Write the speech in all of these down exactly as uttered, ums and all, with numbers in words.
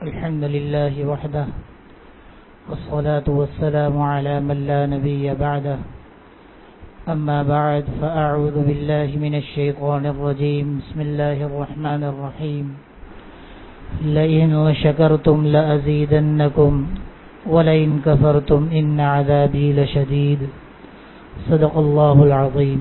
الحمد لله وحده والصلاة والسلام على من لا نبي بعده أما بعد فأعوذ بالله من الشيطان الرجيم بسم الله الرحمن الرحيم لئن شكرتم لأزيدنكم ولئن كفرتم إن عذابي لشديد صدق اللہ العظیم۔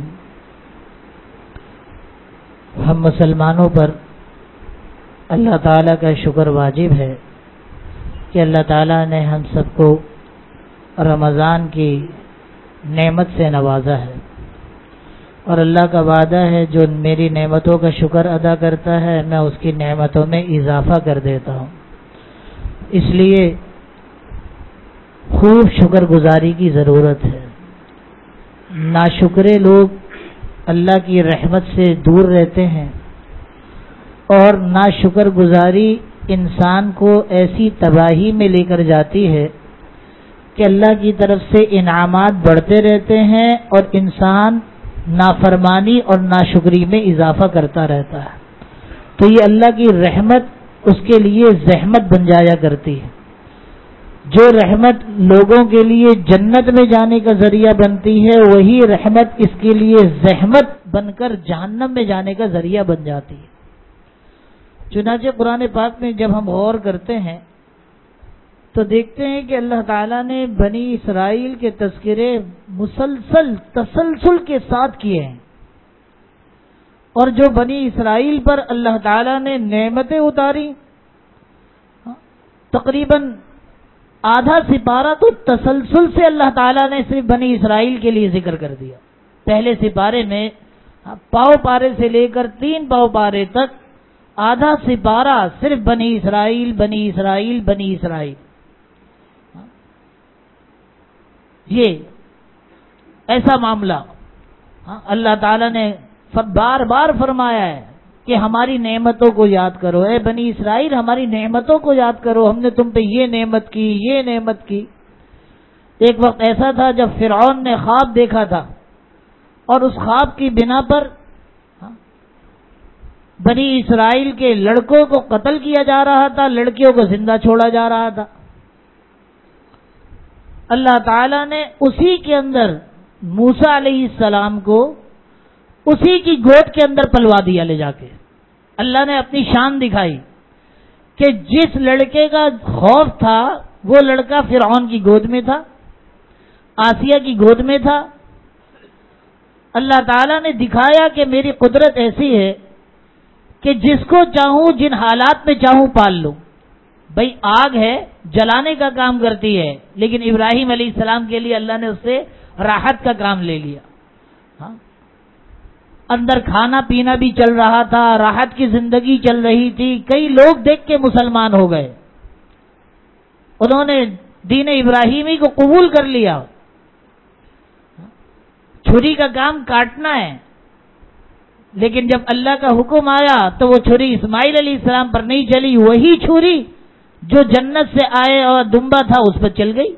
ہم مسلمانوں پر اللہ تعالیٰ کا شکر واجب ہے کہ اللہ تعالیٰ نے ہم سب کو رمضان کی نعمت سے نوازا ہے، اور اللہ کا وعدہ ہے جو میری نعمتوں کا شکر ادا کرتا ہے میں اس کی نعمتوں میں اضافہ کر دیتا ہوں۔ اس لیے خوب شکر گزاری کی ضرورت ہے۔ ناشکرے لوگ اللہ کی رحمت سے دور رہتے ہیں، اور ناشکر گزاری انسان کو ایسی تباہی میں لے کر جاتی ہے کہ اللہ کی طرف سے انعامات بڑھتے رہتے ہیں اور انسان نافرمانی اور ناشکری میں اضافہ کرتا رہتا ہے، تو یہ اللہ کی رحمت اس کے لیے زحمت بن جایا کرتی ہے۔ جو رحمت لوگوں کے لیے جنت میں جانے کا ذریعہ بنتی ہے، وہی رحمت اس کے لیے زحمت بن کر جہنم میں جانے کا ذریعہ بن جاتی ہے۔ چنانچہ قرآن پاک میں جب ہم غور کرتے ہیں تو دیکھتے ہیں کہ اللہ تعالیٰ نے بنی اسرائیل کے تذکرے مسلسل تسلسل کے ساتھ کیے ہیں، اور جو بنی اسرائیل پر اللہ تعالیٰ نے نعمتیں اتاری، تقریباً آدھا سپارہ تو تسلسل سے اللہ تعالیٰ نے صرف بنی اسرائیل کے لیے ذکر کر دیا۔ پہلے سپارے میں پاؤ پارے سے لے کر تین پاؤ پارے تک آدھا سپارہ صرف بنی اسرائیل بنی اسرائیل بنی اسرائیل۔ یہ ایسا معاملہ اللہ تعالیٰ نے بار بار فرمایا ہے کہ ہماری نعمتوں کو یاد کرو، اے بنی اسرائیل ہماری نعمتوں کو یاد کرو، ہم نے تم پہ یہ نعمت کی یہ نعمت کی۔ ایک وقت ایسا تھا جب فرعون نے خواب دیکھا تھا، اور اس خواب کی بنا پر بنی اسرائیل کے لڑکوں کو قتل کیا جا رہا تھا، لڑکیوں کو زندہ چھوڑا جا رہا تھا۔ اللہ تعالیٰ نے اسی کے اندر موسیٰ علیہ السلام کو اسی کی گود کے اندر پلوا دیا لے جا کے۔ اللہ نے اپنی شان دکھائی کہ جس لڑکے کا خوف تھا وہ لڑکا فرعون کی گود میں تھا، آسیہ کی گود میں تھا۔ اللہ تعالیٰ نے دکھایا کہ میری قدرت ایسی ہے کہ جس کو چاہوں جن حالات میں چاہوں پال لوں۔ بھئی آگ ہے جلانے کا کام کرتی ہے، لیکن ابراہیم علیہ السلام کے لیے اللہ نے اس سے راحت کا کام لے لیا۔ ہاں اندر کھانا پینا بھی چل رہا تھا، راحت کی زندگی چل رہی تھی، کئی لوگ دیکھ کے مسلمان ہو گئے، انہوں نے دین ابراہیمی کو قبول کر لیا۔ چھری کا کام کاٹنا ہے، لیکن جب اللہ کا حکم آیا تو وہ چھری اسماعیل علیہ السلام پر نہیں چلی، وہی چھری جو جنت سے آئے اور دمبا تھا اس پر چل گئی۔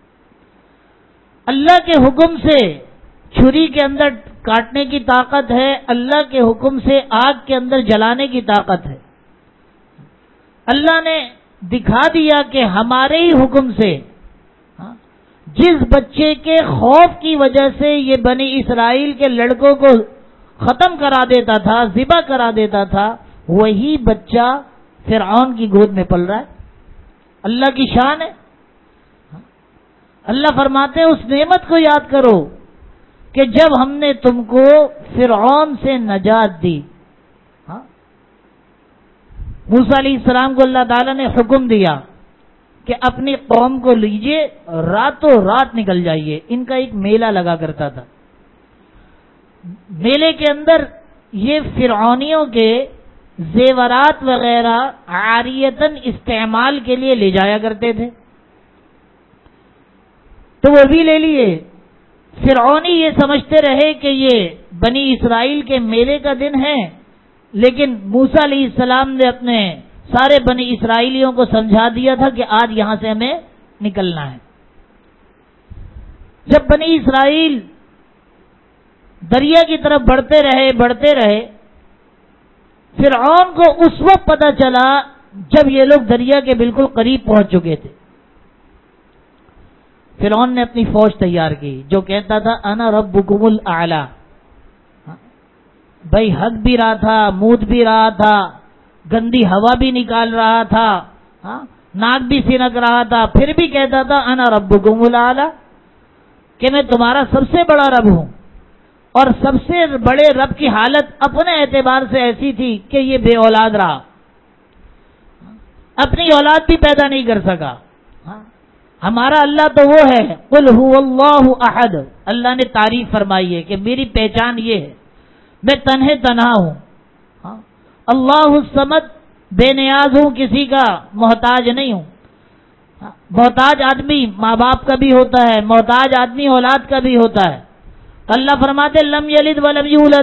اللہ کے حکم سے چھری کے اندر کاٹنے کی طاقت ہے، اللہ کے حکم سے آگ کے اندر جلانے کی طاقت ہے۔ اللہ نے دکھا دیا کہ ہمارے ہی حکم سے جس بچے کے خوف کی وجہ سے یہ بنی اسرائیل کے لڑکوں کو ختم کرا دیتا تھا، ذبح کرا دیتا تھا، وہی بچہ فرعون کی گود میں پل رہا ہے۔ اللہ کی شان ہے۔ اللہ فرماتے ہیں اس نعمت کو یاد کرو کہ جب ہم نے تم کو فرعون سے نجات دی۔ موسیٰ علیہ السلام کو اللہ تعالیٰ نے حکم دیا کہ اپنی قوم کو لیجئے راتوں رات نکل جائیے۔ ان کا ایک میلہ لگا کرتا تھا، میلے کے اندر یہ فرعونیوں کے زیورات وغیرہ عاریتاً استعمال کے لیے لے جایا کرتے تھے، تو وہ بھی لے لیے۔ فرعونی یہ سمجھتے رہے کہ یہ بنی اسرائیل کے میلے کا دن ہے، لیکن موسیٰ علیہ السلام نے اپنے سارے بنی اسرائیلیوں کو سمجھا دیا تھا کہ آج یہاں سے ہمیں نکلنا ہے۔ جب بنی اسرائیل دریا کی طرف بڑھتے رہے بڑھتے رہے فرعون کو اس وقت پتہ چلا جب یہ لوگ دریا کے بالکل قریب پہنچ چکے تھے، فرعون نے اپنی فوج تیار کی جو کہتا تھا انا ربکم الاعلی. بھائی ہگ بھی رہا تھا، مود بھی رہا تھا، گندی ہوا بھی نکال رہا تھا، ناک بھی سنک رہا تھا، پھر بھی کہتا تھا انا ربکم الاعلی، کہ میں تمہارا سب سے بڑا رب ہوں. اور سب سے بڑے رب کی حالت اپنے اعتبار سے ایسی تھی کہ یہ بے اولاد رہا، اپنی اولاد بھی پیدا نہیں کر سکا. ہمارا اللہ تو وہ ہے قل هو اللہ احد، اللہ نے تعریف فرمائی ہے کہ میری پہچان یہ ہے میں تنہے تنہا ہوں. اللہ الصمد، بے نیاز ہوں، کسی کا محتاج نہیں ہوں. محتاج آدمی ماں باپ کا بھی ہوتا ہے، محتاج آدمی اولاد کا بھی ہوتا ہے. اللہ فرماتے لم یلد ولم یولد،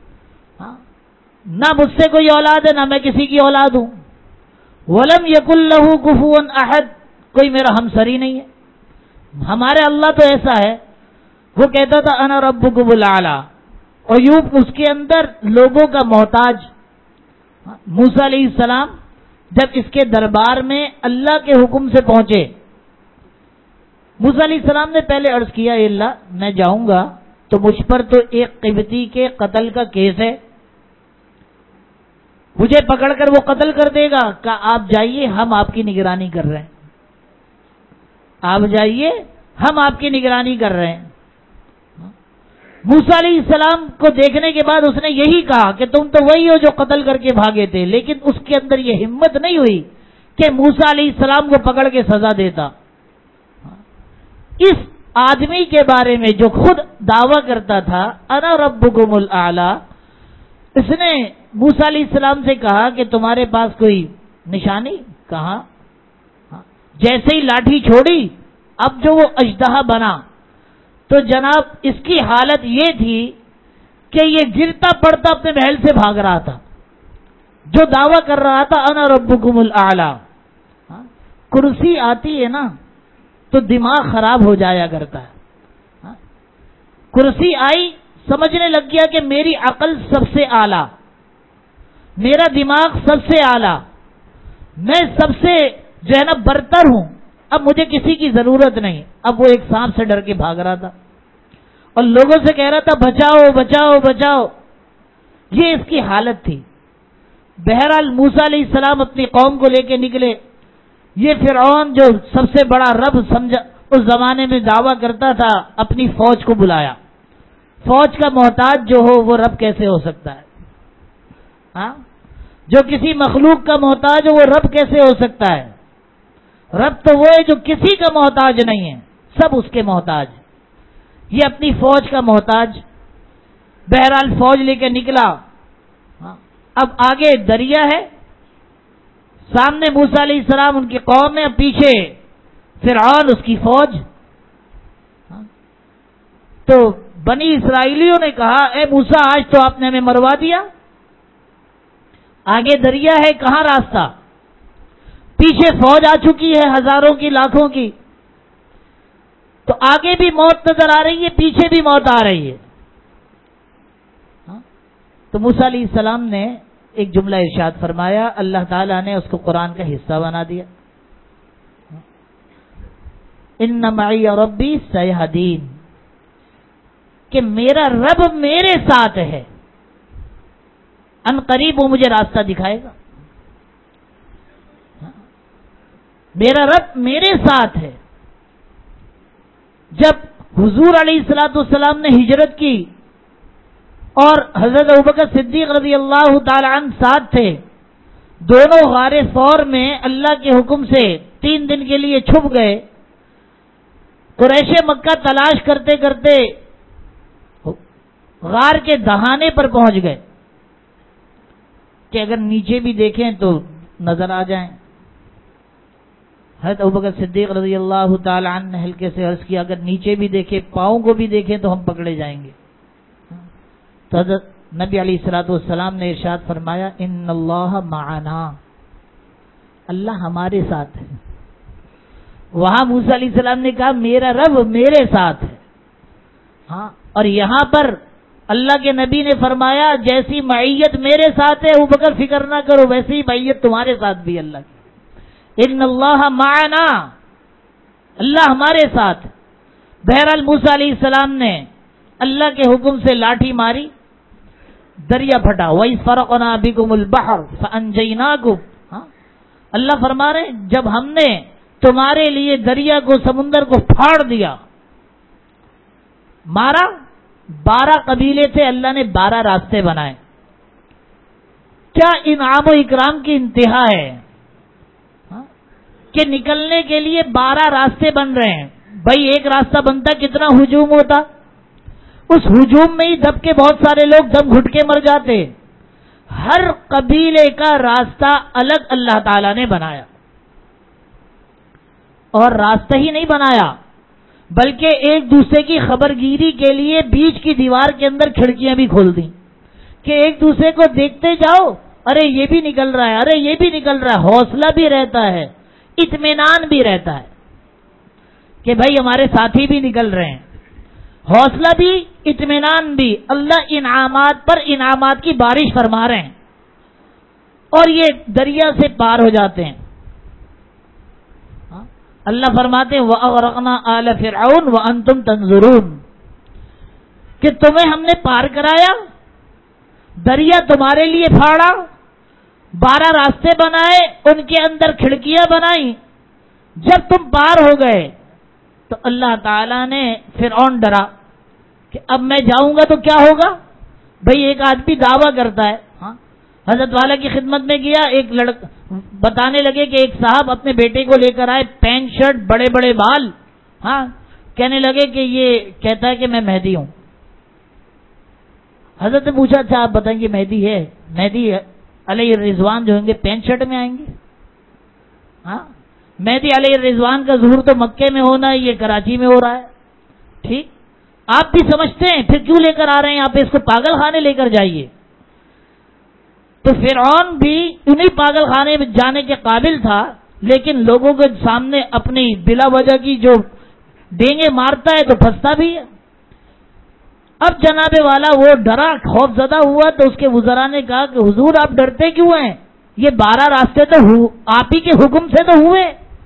نہ مجھ سے کوئی اولاد ہے نہ میں کسی کی اولاد ہوں. ولم یکن لہ کفوا احد، کوئی میرا ہمسری نہیں ہے. ہمارے اللہ تو ایسا ہے، وہ کہتا تھا انا ربکم الاعلی. ایوب اس کے اندر لوگوں کا محتاج. موسیٰ علیہ السلام جب اس کے دربار میں اللہ کے حکم سے پہنچے، موسیٰ علیہ السلام نے پہلے عرض کیا اے اللہ میں جاؤں گا تو مجھ پر تو ایک قبطی کے قتل کا کیس ہے، مجھے پکڑ کر وہ قتل کر دے گا. کہ آپ جائیے ہم آپ کی نگرانی کر رہے ہیں، آپ جائیے ہم آپ کی نگرانی کر رہے ہیں. موسیٰ علیہ السلام کو دیکھنے کے بعد اس نے یہی کہا کہ تم تو وہی ہو جو قتل کر کے بھاگے تھے، لیکن اس کے اندر یہ ہمت نہیں ہوئی کہ موسیٰ علیہ السلام کو پکڑ کے سزا دیتا. اس آدمی کے بارے میں جو خود دعویٰ کرتا تھا انا ربکم الاعلی، اس نے موسیٰ علیہ السلام سے کہا کہ تمہارے پاس کوئی نشانی؟ کہا جیسے ہی لاٹھی چھوڑی اب جو وہ اژدہا بنا تو جناب اس کی حالت یہ تھی کہ یہ گرتا پڑتا اپنے محل سے بھاگ رہا تھا، جو دعویٰ کر رہا تھا انا ربکم الاعلی. کرسی آتی ہے نا تو دماغ خراب ہو جایا کرتا ہے. کرسی آئی سمجھنے لگ گیا کہ میری عقل سب سے اعلیٰ، میرا دماغ سب سے اعلیٰ، میں سب سے جو ہے نا برتر ہوں، اب مجھے کسی کی ضرورت نہیں. اب وہ ایک سانپ سے ڈر کے بھاگ رہا تھا اور لوگوں سے کہہ رہا تھا بچاؤ بچاؤ بچاؤ. یہ اس کی حالت تھی. بہرحال موسیٰ علیہ السلام اپنی قوم کو لے کے نکلے. یہ فرعون جو سب سے بڑا رب سمجھا اس زمانے میں دعویٰ کرتا تھا، اپنی فوج کو بلایا. فوج کا محتاج جو ہو وہ رب کیسے ہو سکتا ہے؟ ہاں، جو کسی مخلوق کا محتاج ہو وہ رب کیسے ہو سکتا ہے؟ رب تو وہ ہے جو کسی کا محتاج نہیں ہے، سب اس کے محتاج. یہ اپنی فوج کا محتاج. بہرحال فوج لے کے نکلا. اب آگے دریا ہے، سامنے موسیٰ علیہ السلام ان کی قوم ہے، پیچھے فرعون اس کی فوج. تو بنی اسرائیلیوں نے کہا اے موسیٰ آج تو آپ نے ہمیں مروا دیا، آگے دریا ہے کہاں راستہ؟ پیچھے فوج آ چکی ہے ہزاروں کی لاکھوں کی، تو آگے بھی موت نظر آ رہی ہے پیچھے بھی موت آ رہی ہے. تو موسیٰ علیہ السلام نے ایک جملہ ارشاد فرمایا، اللہ تعالیٰ نے اس کو قرآن کا حصہ بنا دیا. ان معی ربی سیہدین، کہ میرا رب میرے ساتھ ہے، ان قریب وہ مجھے راستہ دکھائے گا. میرا رب میرے ساتھ ہے. جب حضور علیہ الصلوۃ والسلام نے ہجرت کی اور حضرت ابوبکر صدیق رضی اللہ تعالی عنہ ساتھ تھے، دونوں غار ثور میں اللہ کے حکم سے تین دن کے لیے چھپ گئے. قریش مکہ تلاش کرتے کرتے غار کے دہانے پر پہنچ گئے کہ اگر نیچے بھی دیکھیں تو نظر آ جائیں. حضرت ابوبکر صدیق رضی اللہ تعالی عنہ نے ہلکے سے عرض کیا اگر نیچے بھی دیکھیں پاؤں کو بھی دیکھیں تو ہم پکڑے جائیں گے. تو حضرت نبی علیہ الصلوۃ والسلام نے ارشاد فرمایا ان اللہ معنا، اللہ ہمارے ساتھ ہے. وہاں موسیٰ علیہ السلام نے کہا میرا رب میرے ساتھ ہے. ہاں، اور یہاں پر اللہ کے نبی نے فرمایا جیسی معیت میرے ساتھ ہے ابو بکر فکر نہ کرو، ویسی ہی معیت تمہارے ساتھ بھی اللہ کی، ان اللہ معنا، اللہ ہمارے ساتھ۔ بہرحال موسیٰ علیہ السلام نے اللہ کے حکم سے لاٹھی ماری، دریا پھٹا، وَإِذْ فَرَقْنَا بِكُمُ الْبَحْرَ فَأَنْجَيْنَاكُمْ۔ ہاں اللہ فرما رہے جب ہم نے تمہارے لیے دریا کو، سمندر کو پھاڑ دیا، مارا، بارہ قبیلے تھے، اللہ نے بارہ راستے بنائے۔ کیا انعام و اکرام کی انتہا ہے کہ نکلنے کے لیے بارہ راستے بن رہے ہیں۔ بھائی ایک راستہ بنتا کتنا ہجوم ہوتا، اس ہجوم میں ہی دب کے بہت سارے لوگ دم گھٹ کے مر جاتے۔ ہر قبیلے کا راستہ الگ اللہ تعالی نے بنایا، اور راستہ ہی نہیں بنایا بلکہ ایک دوسرے کی خبرگیری کے لیے بیچ کی دیوار کے اندر کھڑکیاں بھی کھول دیں کہ ایک دوسرے کو دیکھتے جاؤ، ارے یہ بھی نکل رہا ہے، ارے یہ بھی نکل رہا ہے، حوصلہ بھی رہتا ہے، اطمینان بھی رہتا ہے کہ بھائی ہمارے ساتھی بھی نکل رہے ہیں، حوصلہ بھی اطمینان بھی۔ اللہ انعامات پر انعامات کی بارش فرما رہے ہیں، اور یہ دریا سے پار ہو جاتے ہیں۔ اللہ فرماتے ہیں وَأَغْرَقْنَا آلَ فِرْعَوْنَ وَأَنْتُمْ تَنظُرُونَ، کہ تمہیں ہم نے پار کرایا، دریا تمہارے لیے پھاڑا، بارہ راستے بنائے، ان کے اندر کھڑکیاں بنائی، جب تم پار ہو گئے تو اللہ تعالیٰ نے فرعون ڈرا کہ اب میں جاؤں گا تو کیا ہوگا۔ بھئی ایک آدمی دعویٰ کرتا ہے، ہاں حضرت والا کی خدمت میں گیا، ایک لڑکا بتانے لگے کہ ایک صاحب اپنے بیٹے کو لے کر آئے، پینٹ شرٹ، بڑے بڑے بال، ہاں کہنے لگے کہ یہ کہتا ہے کہ میں مہدی ہوں۔ حضرت نے پوچھا اچھا آپ بتائیں گے مہدی ہے؟ مہدی علیہ الرضوان جو ہوں گے پینٹ شرٹ میں آئیں گے؟ ہاں مہدی علیہ الرضوان کا ظہور تو مکے میں ہونا ہے، یہ کراچی میں ہو رہا ہے۔ ٹھیک، آپ بھی سمجھتے ہیں، پھر کیوں لے کر آ رہے ہیں آپ اس کو؟ پاگل خانے لے کر جائیے۔ تو فرعون بھی انہی پاگل خانے میں جانے کے قابل تھا، لیکن لوگوں کے سامنے اپنی بلا وجہ کی جو ڈینگے مارتا ہے تو پھنستا بھی ہے۔ اب جناب والا وہ ڈرا، خوف زدہ ہوا، تو اس کے وزراء نے کہا کہ حضور آپ ڈرتے کیوں ہیں؟ یہ بارہ راستے تو آپ ہی کے حکم سے تو ہوئے۔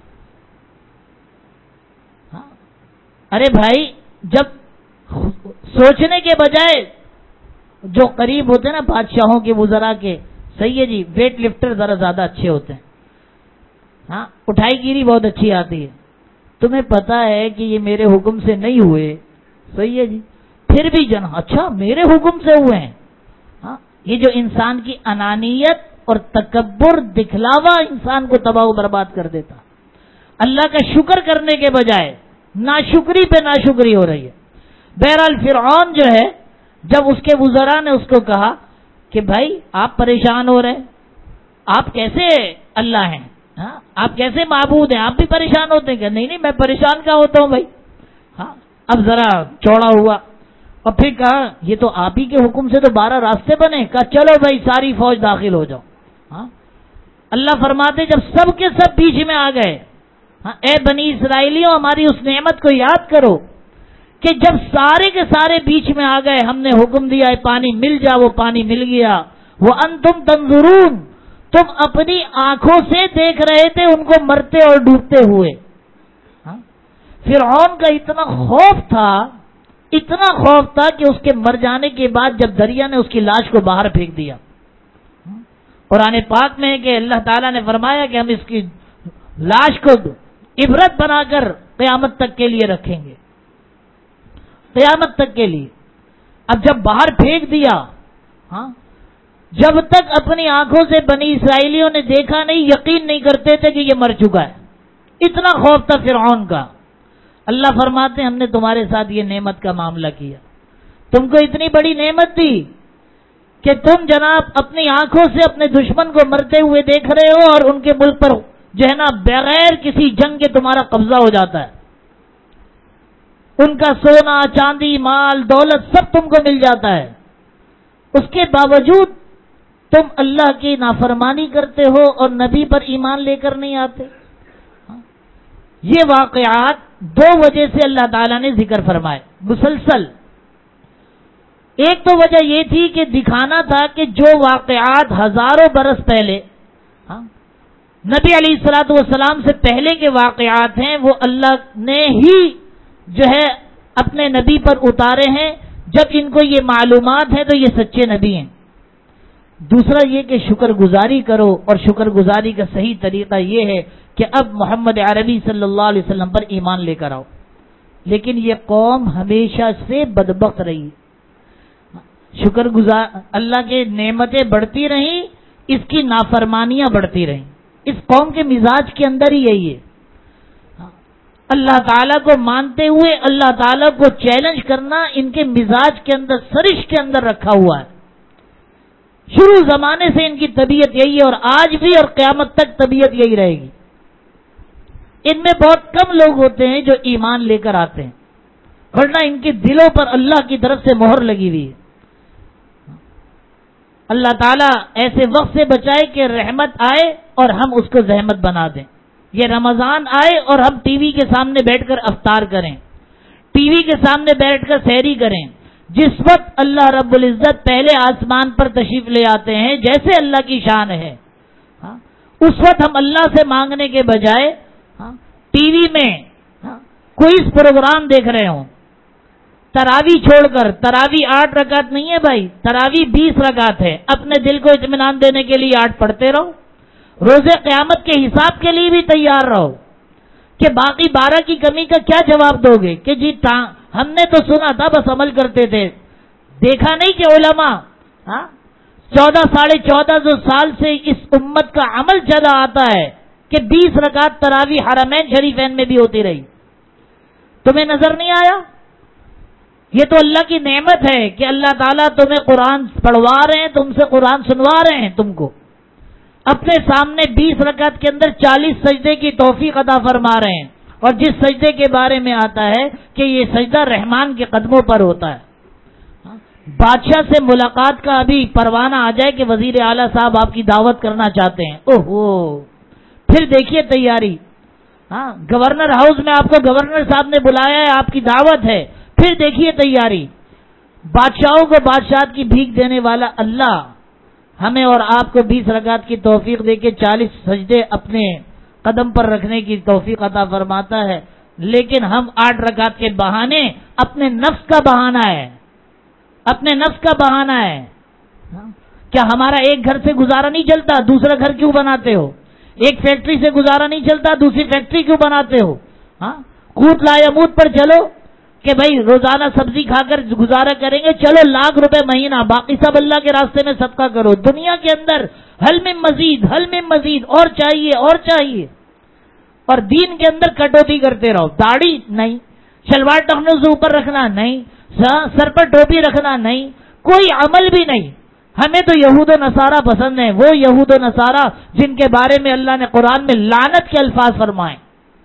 ارے بھائی جب سوچنے کے بجائے جو قریب ہوتے ہیں نا بادشاہوں کے، وزراء کے، صحیح ہے جی، ویٹ لفٹر ذرا زیادہ اچھے ہوتے ہیں، ہاں اٹھائی گیری بہت اچھی آتی ہے، تمہیں پتا ہے کہ یہ میرے حکم سے نہیں ہوئے، صحیح ہے جی، پھر بھی جنا اچھا میرے حکم سے ہوئے ہیں۔ ہاں یہ جو انسان کی انانیت اور تکبر، دکھلاوا انسان کو تباہ و برباد کر دیتا، اللہ کا شکر کرنے کے بجائے ناشکری پہ ناشکری ہو رہی ہے۔ بہرحال فرعون جو ہے، جب اس کے وزراء نے اس کو کہا کہ بھائی آپ پریشان ہو رہے، آپ کیسے اللہ ہیں، ہاں آپ کیسے معبود ہیں، آپ بھی پریشان ہوتے ہیں کہ نہیں نہیں میں پریشان کیا ہوتا ہوں بھائی۔ ہاں اب ذرا چوڑا ہوا اور پھر کہا یہ تو آپ ہی کے حکم سے تو بارہ راستے بنے، کہا چلو بھائی ساری فوج داخل ہو جاؤ۔ ہاں اللہ فرماتے جب سب کے سب بیچ میں آ گئے، ہاں اے بنی اسرائیلیوں ہماری اس نعمت کو یاد کرو کہ جب سارے کے سارے بیچ میں آ گئے، ہم نے حکم دیا ہے پانی مل جا، وہ پانی مل گیا۔ وہ انتم تنظرون، تم اپنی آنکھوں سے دیکھ رہے تھے ان کو مرتے اور ڈوبتے ہوئے۔ ہاں فرعون کا اتنا خوف تھا، اتنا خوف تھا کہ اس کے مر جانے کے بعد جب دریا نے اس کی لاش کو باہر پھینک دیا، قرآن پاک میں ہے کہ اللہ تعالیٰ نے فرمایا کہ ہم اس کی لاش کو عبرت بنا کر قیامت تک کے لیے رکھیں گے، قیامت تک کے لیے۔ اب جب باہر پھینک دیا، ہاں جب تک اپنی آنکھوں سے بنی اسرائیلیوں نے دیکھا نہیں، یقین نہیں کرتے تھے کہ یہ مر چکا ہے، اتنا خوف تھا فرعون کا۔ اللہ فرماتے ہیں ہم نے تمہارے ساتھ یہ نعمت کا معاملہ کیا، تم کو اتنی بڑی نعمت دی کہ تم جناب اپنی آنکھوں سے اپنے دشمن کو مرتے ہوئے دیکھ رہے ہو، اور ان کے ملک پر جو ہے نا بغیر کسی جنگ کے تمہارا قبضہ ہو جاتا ہے، ان کا سونا چاندی مال دولت سب تم کو مل جاتا ہے، اس کے باوجود تم اللہ کی نافرمانی کرتے ہو اور نبی پر ایمان لے کر نہیں آتے۔ یہ واقعات دو وجہ سے اللہ تعالیٰ نے ذکر فرمائے مسلسل۔ ایک تو وجہ یہ تھی کہ دکھانا تھا کہ جو واقعات ہزاروں برس پہلے ہاں نبی علیہ الصلوۃ والسلام سے پہلے کے واقعات ہیں وہ اللہ نے ہی جو ہے اپنے نبی پر اتارے ہیں. جب ان کو یہ معلومات ہے تو یہ سچے نبی ہیں. دوسرا یہ کہ شکر گزاری کرو، اور شکر گزاری کا صحیح طریقہ یہ ہے کہ اب محمد عربی صلی اللہ علیہ وسلم پر ایمان لے کر آؤ. لیکن یہ قوم ہمیشہ سے بدبخت رہی. شکر گزار اللہ کے نعمتیں بڑھتی رہیں، اس کی نافرمانیاں بڑھتی رہیں. اس قوم کے مزاج کے اندر ہی یہی ہے. اللہ تعالیٰ کو مانتے ہوئے اللہ تعالیٰ کو چیلنج کرنا ان کے مزاج کے اندر، سرش کے اندر رکھا ہوا ہے. شروع زمانے سے ان کی طبیعت یہی ہے، اور آج بھی اور قیامت تک طبیعت یہی رہے گی. ان میں بہت کم لوگ ہوتے ہیں جو ایمان لے کر آتے ہیں، ورنہ ان کے دلوں پر اللہ کی طرف سے مہر لگی ہوئی ہے. اللہ تعالیٰ ایسے وقت سے بچائے کہ رحمت آئے اور ہم اس کو زحمت بنا دیں. یہ رمضان آئے اور ہم ٹی وی کے سامنے بیٹھ کر افطار کریں، ٹی وی کے سامنے بیٹھ کر سحری کریں. جس وقت اللہ رب العزت پہلے آسمان پر تشریف لے آتے ہیں، جیسے اللہ کی شان ہے، ہاں اس وقت ہم اللہ سے مانگنے کے بجائے ہاں ٹی وی میں ہاں کوئی پروگرام دیکھ رہے ہوں. تراوی چھوڑ کر، تراوی آٹھ رکعت نہیں ہے بھائی، تراوی بیس رکعت ہے. اپنے دل کو اطمینان دینے کے لیے آٹھ پڑھتے رہو. روزے قیامت کے حساب کے لیے بھی تیار رہو کہ باقی بارہ کی کمی کا کیا جواب دو گے کہ جی ہم نے تو سنا تھا بس عمل کرتے تھے. دیکھا نہیں کہ علماء ہاں چودہ ساڑھے چودہ سو سال سے اس امت کا عمل چلا آتا ہے کہ بیس رکعت تراوی حرمین شریفین میں بھی ہوتی رہی. تمہیں نظر نہیں آیا؟ یہ تو اللہ کی نعمت ہے کہ اللہ تعالیٰ تمہیں قرآن پڑھوا رہے ہیں، تم سے قرآن سنوا رہے ہیں. تم کو اپنے سامنے بیس رکعت کے اندر چالیس سجدے کی توفیق عطا فرما رہے ہیں، اور جس سجدے کے بارے میں آتا ہے کہ یہ سجدہ رحمان کے قدموں پر ہوتا ہے. بادشاہ سے ملاقات کا ابھی پروانہ آ جائے کہ وزیر اعلیٰ صاحب آپ کی دعوت کرنا چاہتے ہیں، اوہو پھر دیکھیے تیاری. ہاں گورنر ہاؤس میں آپ کو گورنر صاحب نے بلایا ہے، آپ کی دعوت ہے، پھر دیکھیے تیاری. بادشاہوں کو بادشاہت کی بھیک دینے والا اللہ ہمیں اور آپ کو بیس رکعت کی توفیق دے کے چالیس سجدے اپنے قدم پر رکھنے کی توفیق عطا فرماتا ہے. لیکن ہم آٹھ رکعت کے بہانے، اپنے نفس کا بہانہ ہے، اپنے نفس کا بہانہ ہے. کیا ہمارا ایک گھر سے گزارا نہیں چلتا؟ دوسرا گھر کیوں بناتے ہو؟ ایک فیکٹری سے گزارا نہیں چلتا، دوسری فیکٹری کیوں بناتے ہو؟ ہاں قوت لا یموت پر چلو کہ بھائی روزانہ سبزی کھا کر گزارا کریں گے، چلو لاکھ روپے مہینہ، باقی سب اللہ کے راستے میں صدقہ کرو. دنیا کے اندر حل میں مزید، حل میں مزید، اور چاہیے اور چاہیے. اور دین کے اندر کٹوتی کرتے رہو. داڑھی نہیں، شلوار ٹخنوں سے اوپر رکھنا نہیں، سر پر ٹوپی رکھنا نہیں، کوئی عمل بھی نہیں. ہمیں تو یہود و نصارہ پسند ہیں، وہ یہود و نصارہ جن کے بارے میں اللہ نے قرآن میں لعنت کے الفاظ فرمائے،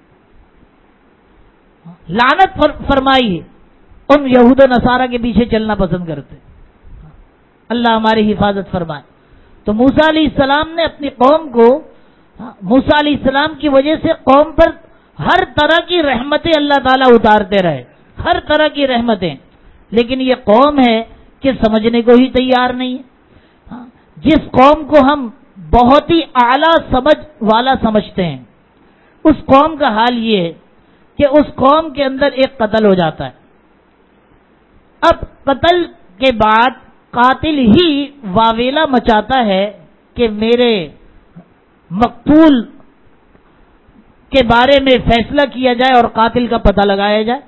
لعنت فرمائی ہے. ان یہود و نصارہ کے پیچھے چلنا پسند کرتے. اللہ ہماری حفاظت فرمائے. تو موسیٰ علیہ السلام نے اپنی قوم کو، موسیٰ علیہ السلام کی وجہ سے قوم پر ہر طرح کی رحمتیں اللہ تعالیٰ اتارتے رہے، ہر طرح کی رحمتیں. لیکن یہ قوم ہے کہ سمجھنے کو ہی تیار نہیں ہے. جس قوم کو ہم بہت ہی اعلیٰ سمجھ والا سمجھتے ہیں، اس قوم کا حال یہ ہے کہ اس قوم کے اندر ایک قتل ہو جاتا ہے. اب قتل کے بعد قاتل ہی واویلا مچاتا ہے کہ میرے مقتول کے بارے میں فیصلہ کیا جائے اور قاتل کا پتہ لگایا جائے.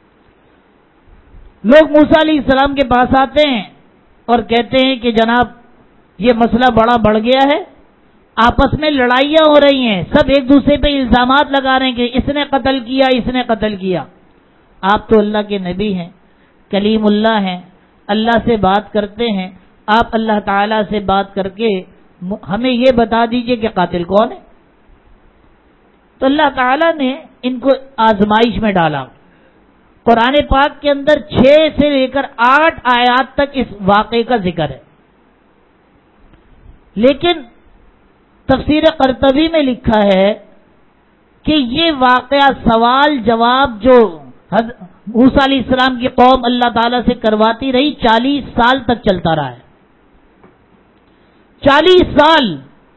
لوگ موسیٰ علیہ السلام کے پاس آتے ہیں اور کہتے ہیں کہ جناب یہ مسئلہ بڑا بڑھ گیا ہے، آپس میں لڑائیاں ہو رہی ہیں، سب ایک دوسرے پہ الزامات لگا رہے ہیں کہ اس نے قتل کیا، اس نے قتل کیا. آپ تو اللہ کے نبی ہیں، کلیم اللہ ہیں، اللہ سے بات کرتے ہیں، آپ اللہ تعالیٰ سے بات کر کے ہمیں یہ بتا دیجئے کہ قاتل کون ہے. تو اللہ تعالیٰ نے ان کو آزمائش میں ڈالا. قرآن پاک کے اندر چھ سے لے کر آٹھ آیات تک اس واقعے کا ذکر ہے، لیکن تفسیر قرطبی میں لکھا ہے کہ یہ واقعہ سوال جواب جو موسیٰ علیہ السلام کی قوم اللہ تعالیٰ سے کرواتی رہی، چالیس سال تک چلتا رہا ہے، چالیس سال۔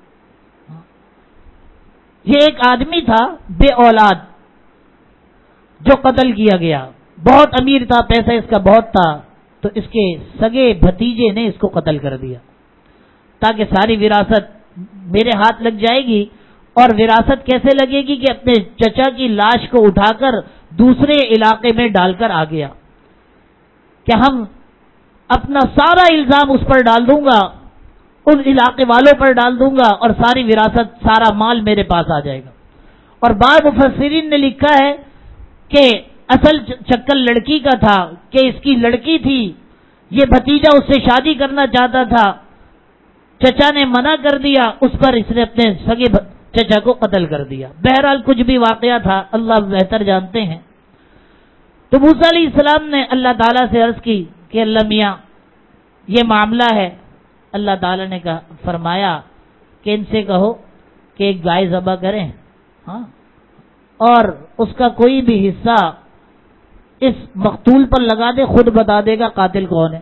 یہ ایک آدمی تھا بے اولاد جو قتل کیا گیا، بہت امیر تھا، پیسہ اس کا بہت تھا، تو اس کے سگے بھتیجے نے اس کو قتل کر دیا تاکہ ساری وراثت میرے ہاتھ لگ جائے گی۔ اور وراثت کیسے لگے گی کہ اپنے چچا کی لاش کو اٹھا کر دوسرے علاقے میں ڈال کر آ گیا کہ ہم اپنا سارا الزام اس پر ڈال دوں گا، ان علاقے والوں پر ڈال دوں گا، اور ساری وراثت، سارا مال میرے پاس آ جائے گا۔ اور بعض مفسرین نے لکھا ہے کہ اصل چکر لڑکی کا تھا کہ اس کی لڑکی تھی، یہ بھتیجا اس سے شادی کرنا چاہتا تھا، چچا نے منع کر دیا، اس پر اس نے اپنے سگے چچا کو قتل کر دیا۔ بہرحال کچھ بھی واقعہ تھا، اللہ بہتر جانتے ہیں۔ تو موسیٰ علیہ السلام نے اللہ تعالیٰ سے عرض کی کہ اللہ میاں یہ معاملہ ہے۔ اللہ تعالیٰ نے کہا فرمایا کہ ان سے کہو کہ ایک گائے ذبح کریں، ہاں، اور اس کا کوئی بھی حصہ اس مقتول پر لگا دے، خود بتا دے گا قاتل کون ہے۔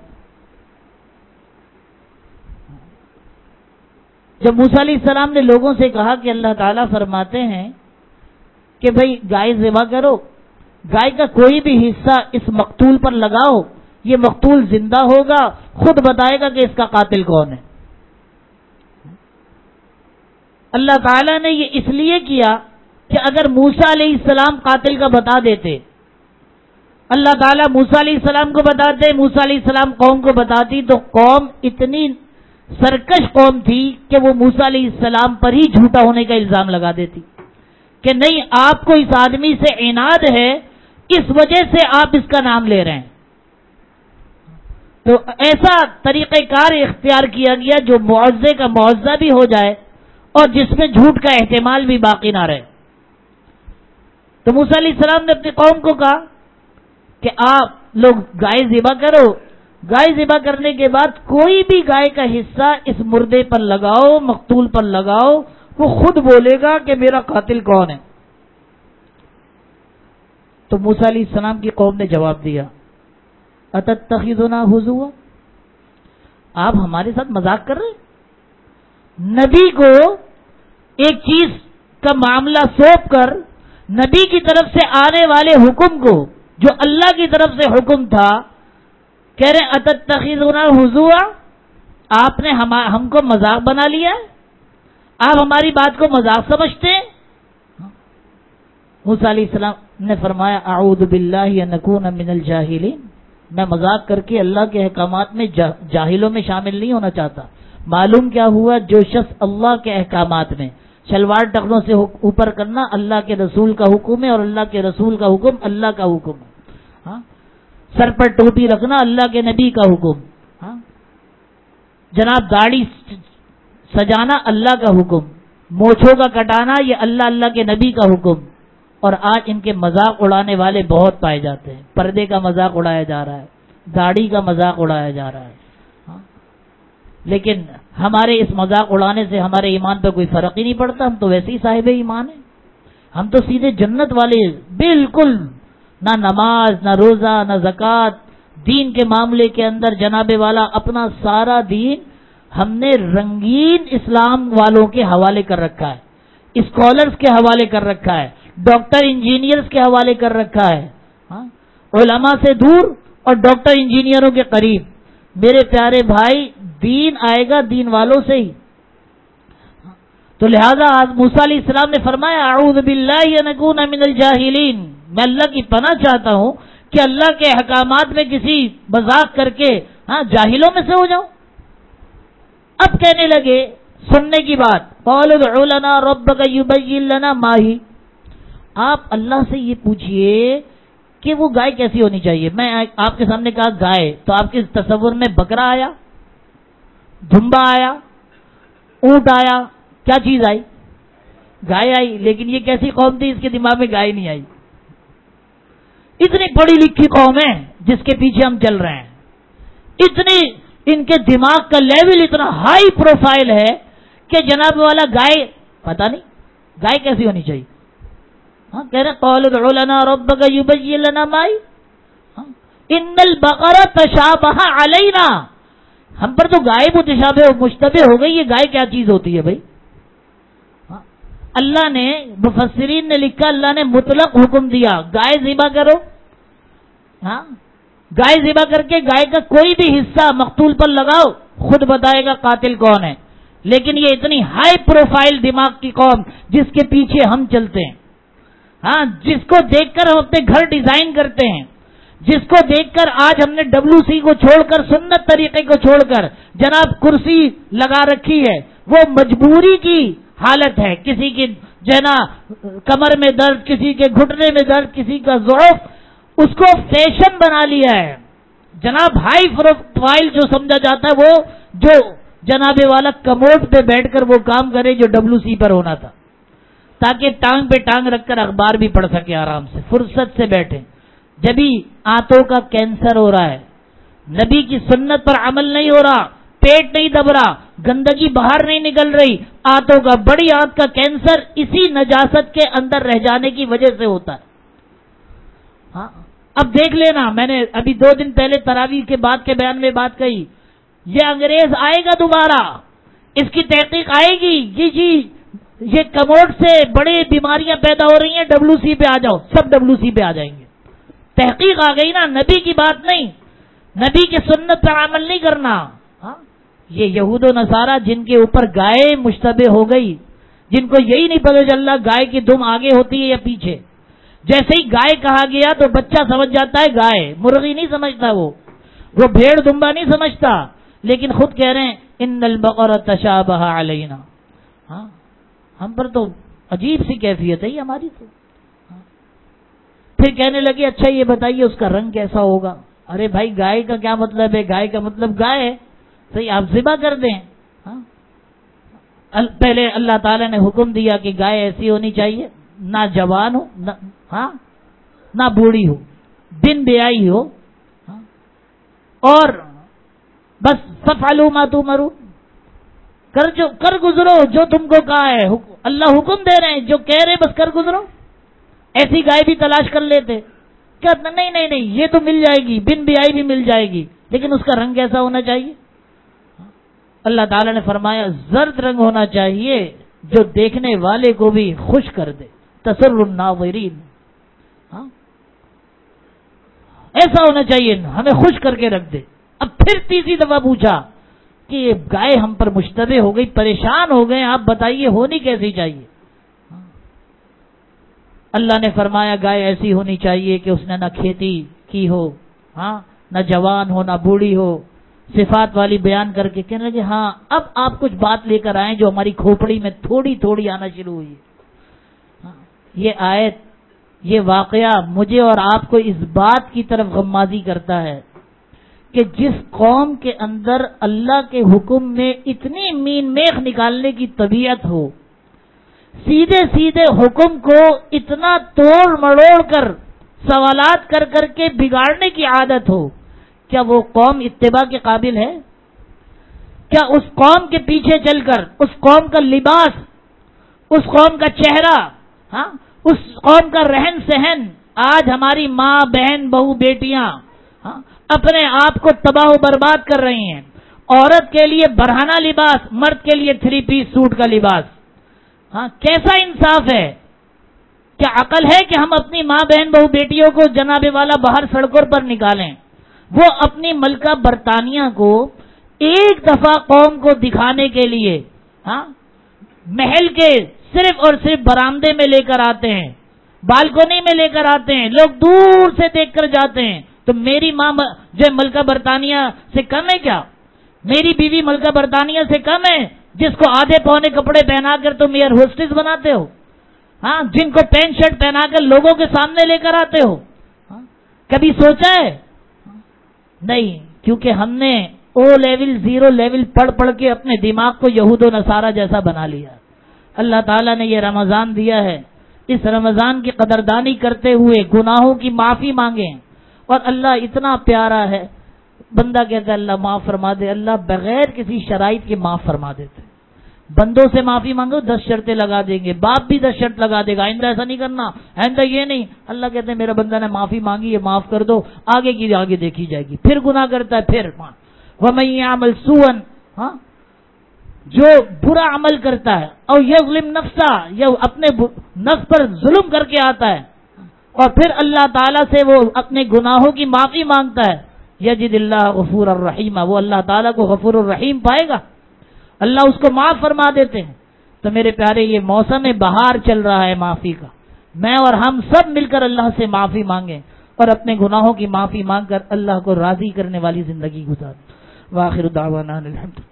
جب موسیٰ علیہ السلام نے لوگوں سے کہا کہ اللہ تعالیٰ فرماتے ہیں کہ بھئی گائے ذبح کرو، گائے کا کوئی بھی حصہ اس مقتول پر لگاؤ، یہ مقتول زندہ ہوگا، خود بتائے گا کہ اس کا قاتل کون ہے۔ اللہ تعالیٰ نے یہ اس لیے کیا کہ اگر موسیٰ علیہ السلام قاتل کا بتا دیتے، اللہ تعالیٰ موسیٰ علیہ السلام کو بتاتے، موسیٰ علیہ السلام قوم کو بتاتی، تو قوم اتنی سرکش قوم تھی کہ وہ موسیٰ علیہ السلام پر ہی جھوٹا ہونے کا الزام لگا دیتی کہ نہیں، آپ کو اس آدمی سے عناد ہے، اس وجہ سے آپ اس کا نام لے رہے ہیں۔ تو ایسا طریقہ کار اختیار کیا گیا جو معوضے کا معوضہ بھی ہو جائے اور جس میں جھوٹ کا احتمال بھی باقی نہ رہے۔ تو موسیٰ علیہ السلام نے اپنی قوم کو کہا کہ آپ لوگ گائے ذبح کرو، گائے ذبح کرنے کے بعد کوئی بھی گائے کا حصہ اس مردے پر لگاؤ، مقتول پر لگاؤ، وہ خود بولے گا کہ میرا قاتل کون ہے۔ تو موسیٰ علیہ السلام کی قوم نے جواب دیا اتتخذنا ہزوا، آپ ہمارے ساتھ مذاق کر رہے ہیں؟ نبی کو ایک چیز کا معاملہ سونپ کر نبی کی طرف سے آنے والے حکم کو، جو اللہ کی طرف سے حکم تھا، کہہ رہے اتتخذنا ہزوا، آپ نے ہم, ہم کو مذاق بنا لیا ہے، آپ ہماری بات کو مذاق سمجھتے ہیں۔ موسیٰ علیہ السلام نے فرمایا اعوذ باللہ ان اکون من الجاہلین، میں مذاق کر کے اللہ کے احکامات میں جاہلوں میں شامل نہیں ہونا چاہتا۔ معلوم کیا ہوا، جو شخص اللہ کے احکامات میں شلوار ٹخنوں سے اوپر کرنا اللہ کے رسول کا حکم ہے، اور اللہ کے رسول کا حکم اللہ کا حکم ہے، ہاں، سر پر ٹوپی رکھنا اللہ کے نبی کا حکم، ہاں، جناب داڑھی سجانا اللہ کا حکم، مونچھوں کا کٹانا یہ اللہ اللہ کے نبی کا حکم۔ اور آج ان کے مذاق اڑانے والے بہت پائے جاتے ہیں، پردے کا مذاق اڑایا جا رہا ہے، داڑھی کا مذاق اڑایا جا رہا ہے، ہاں، لیکن ہمارے اس مذاق اڑانے سے ہمارے ایمان پہ کوئی فرق ہی نہیں پڑتا، ہم تو ویسے ہی صاحب ایمان ہیں، ہم تو سیدھے جنت والے، بالکل نہ نماز نہ روزہ نہ زکوٰۃ، دین کے معاملے کے اندر جناب والا اپنا سارا دین ہم نے رنگین اسلام والوں کے حوالے کر رکھا ہے، اسکالرز کے حوالے کر رکھا ہے، ڈاکٹر انجینئرز کے حوالے کر رکھا ہے، ہاں، علماء سے دور اور ڈاکٹر انجینئروں کے قریب۔ میرے پیارے بھائی، دین آئے گا دین والوں سے ہی۔ تو لہذا آج موسیٰ علیہ السلام نے فرمایا اعوذ باللہ ان اکون من الجاہلین، میں اللہ کی پناہ چاہتا ہوں کہ اللہ کے احکامات میں کسی مذاق کر کے ہاں جاہلوں میں سے ہو جاؤں۔ اب کہنے لگے سننے کی بات، قالوا ادع لنا ربک یبین لنا ما ہی، آپ اللہ سے یہ پوچھئے کہ وہ گائے کیسی ہونی چاہیے۔ میں آپ کے سامنے کہا گائے، تو آپ کے تصور میں بکرا آیا، دھمبا آیا، اونٹ آیا، کیا چیز آئی؟ گائے آئی۔ لیکن یہ کیسی قوم تھی، اس کے دماغ میں گائے نہیں آئی۔ اتنی پڑھی لکھی قوم ہے جس کے پیچھے ہم چل رہے ہیں، اتنی ان کے دماغ کا لیول اتنا ہائی پروفائل ہے کہ جناب والا گائے پتہ نہیں گائے کیسی ہونی چاہیے۔ ہاں، کہہ رہے قالوا ادع لنا ربک یبین لنا ما ہی، ان البقرہ تشابہ علینا، ہم پر تو گائے متشابہ مشتبہ ہو گئی. یہ گائے کیا چیز ہوتی ہے بھائی؟ اللہ نے، مفسرین نے لکھا، اللہ نے مطلق حکم دیا گائے ذبح کرو. ہاں، گائے ذبح کر کے گائے کا کوئی بھی حصہ مقتول پر لگاؤ، خود بتائے گا قاتل کون ہے. لیکن یہ اتنی ہائی پروفائل دماغ کی قوم جس کے پیچھے ہم چلتے ہیں، ہاں، جس کو دیکھ کر ہم اپنے گھر ڈیزائن کرتے ہیں، جس کو دیکھ کر آج ہم نے ڈبلو سی کو چھوڑ کر، سنت طریقے کو چھوڑ کر جناب کرسی لگا رکھی ہے. وہ مجبوری کی حالت ہے. کسی کی جو ہے نا کمر میں درد، کسی کے گھٹنے میں درد، کسی کا ضعف، اس کو فیشن بنا لیا ہے جناب. ہائی پروفائل جو سمجھا جاتا ہے وہ جو جناب والا کموڈ پہ بیٹھ کر وہ کام کرے جو ڈبلو سی پر ہونا تھا، تاکہ ٹانگ پہ ٹانگ رکھ کر اخبار بھی پڑھ سکے آرام سے، فرصت سے بیٹھے. جبھی آنتوں کا کینسر ہو رہا ہے، نبی کی سنت پر عمل نہیں ہو رہا، پیٹ نہیں دب رہا، گندگی باہر نہیں نکل رہی، آنتوں کا، بڑی آنت کا کینسر اسی نجاست کے اندر رہ جانے کی وجہ سے ہوتا ہے. ہاں، اب دیکھ لینا، میں نے ابھی دو دن پہلے تراویح کے بعد کے بیان میں بات کہی، یہ انگریز آئے گا دوبارہ، اس کی تحقیق آئے گی، جی جی یہ کموڈ سے بڑی بیماریاں پیدا ہو رہی ہیں، ڈبلو سی پہ آ جاؤ، سب ڈبلو سی پہ آ جائیں گے. تحقیق آ گئی نا، نبی کی بات نہیں، نبی کی سنت پر عمل نہیں کرنا. ہاں، یہ یہود و نصارہ جن کے اوپر گائے مشتبہ ہو گئی، جن کو یہی نہیں پتہ چل رہا گائے کی دم آگے ہوتی ہے یا پیچھے. جیسے ہی گائے کہا گیا تو بچہ سمجھ جاتا ہے گائے، مرغی نہیں سمجھتا، وہ وہ بھیڑ دمبا نہیں سمجھتا. لیکن خود کہہ رہے ہیں ان البقرہ تشابہ علینا. ہاں، ہم پر تو عجیب سی کیفیت ہے یہ ہماری. تو پھر کہنے لگے اچھا یہ بتائیے اس کا رنگ کیسا ہوگا. ارے بھائی گائے کا کیا مطلب ہے؟ گائے کا مطلب گائے ہے، صحیح، آپ ذبح کر دیں. ہاں، پہلے اللہ تعالی نے حکم دیا کہ گائے ایسی ہونی چاہیے، نہ جوان ہو، نہ ہاں نہ بوڑھی ہو، بن بیائی ہو. ہاں، اور بس ففعلوا ما تؤمرون، کر جو کر گزرو جو تم کو کہا ہے. اللہ حکم دے رہے ہیں، جو کہہ رہے بس کر گزرو. ایسی گائے بھی تلاش کر لیتے، کیا نہیں نہیں نہیں یہ تو مل جائے گی، بن بیائی بھی مل جائے گی، لیکن اس کا رنگ کیسا ہونا چاہیے؟ اللہ تعالی نے فرمایا زرد رنگ ہونا چاہیے جو دیکھنے والے کو بھی خوش کر دے، تسر الناظرین. ہاں، ایسا ہونا چاہیے، ہمیں خوش کر کے رکھ دے. اب پھر تیسری دفعہ پوچھا کہ یہ گائے ہم پر مشتبہ ہو گئی، پریشان ہو گئے، آپ بتائیے ہونی کیسی چاہیے؟ اللہ نے فرمایا گائے ایسی ہونی چاہیے کہ اس نے نہ کھیتی کی ہو، ہاں، نہ جوان ہو، نہ بوڑھی ہو. صفات والی بیان کر کے کہنے لگے ہاں اب آپ کچھ بات لے کر آئیں جو ہماری کھوپڑی میں تھوڑی تھوڑی آنا شروع ہوئی. یہ آیت، یہ واقعہ مجھے اور آپ کو اس بات کی طرف غمازی کرتا ہے کہ جس قوم کے اندر اللہ کے حکم میں اتنی مین میخ نکالنے کی طبیعت ہو، سیدھے سیدھے حکم کو اتنا توڑ مڑوڑ کر سوالات کر کر کے بگاڑنے کی عادت ہو، کیا وہ قوم اتباع کے قابل ہے؟ کیا اس قوم کے پیچھے چل کر اس قوم کا لباس، اس قوم کا چہرہ، ہاں، اس قوم کا رہن سہن، آج ہماری ماں، بہن، بہو، بیٹیاں ہاں اپنے آپ کو تباہ و برباد کر رہی ہیں. عورت کے لیے برہنہ لباس، مرد کے لیے تھری پیس سوٹ کا لباس. ہاں، کیسا انصاف ہے؟ کیا عقل ہے کہ ہم اپنی ماں، بہن، بہو، بیٹیوں کو جناب والا باہر سڑکوں پر نکالیں؟ وہ اپنی ملکہ برطانیہ کو ایک دفعہ قوم کو دکھانے کے لیے ہاں محل کے صرف اور صرف برآمدے میں لے کر آتے ہیں، بالکونی میں لے کر آتے ہیں، لوگ دور سے دیکھ کر جاتے ہیں. تو میری ماں جو ملکہ برطانیہ سے کم ہے کیا؟ میری بیوی ملکہ برطانیہ سے کم ہے جس کو آدھے پونے کپڑے پہنا کر تم ایئر ہوسٹس بناتے ہو؟ ہاں، جن کو پینٹ شرٹ پہنا کر لوگوں کے سامنے لے کر آتے ہو؟ کبھی سوچا ہے؟ نہیں، کیونکہ ہم نے او لیول زیرو لیول پڑھ پڑھ کے اپنے دماغ کو یہود و نصارہ جیسا بنا لیا. اللہ تعالیٰ نے یہ رمضان دیا ہے، اس رمضان کی قدردانی کرتے ہوئے گناہوں کی معافی مانگیں. اور اللہ اتنا پیارا ہے، بندہ کہتا ہے اللہ معاف فرما دے، اللہ بغیر کسی شرائط کے معاف فرما دیتے. بندوں سے معافی مانگو دس شرطیں لگا دیں گے، باپ بھی دس شرط لگا دے گا، آئندہ ایسا نہیں کرنا، آئندہ یہ نہیں۔ اللہ کہتے ہیں میرا بندہ نے معافی مانگی ہے، معاف کر دو، آگے کی آگے دیکھی جائے گی۔ پھر گناہ کرتا ہے، پھر وَمَن يَعْمَلْ سُوءًا، ہاں جو برا عمل کرتا ہے، اور یظلم نفسا، یا اپنے نفس پر ظلم کر کے آتا ہے اور پھر اللہ تعالیٰ سے وہ اپنے گناہوں کی معافی مانگتا ہے، یجد اللہ غفور الرحیم، وہ اللہ تعالیٰ کو غفور الرحیم پائے گا، اللہ اس کو معاف فرما دیتے ہیں۔ تو میرے پیارے یہ موسم بہار چل رہا ہے معافی کا، میں اور ہم سب مل کر اللہ سے معافی مانگیں اور اپنے گناہوں کی معافی مانگ کر اللہ کو راضی کرنے والی زندگی گزاریں۔ وآخر دعوانا الحمد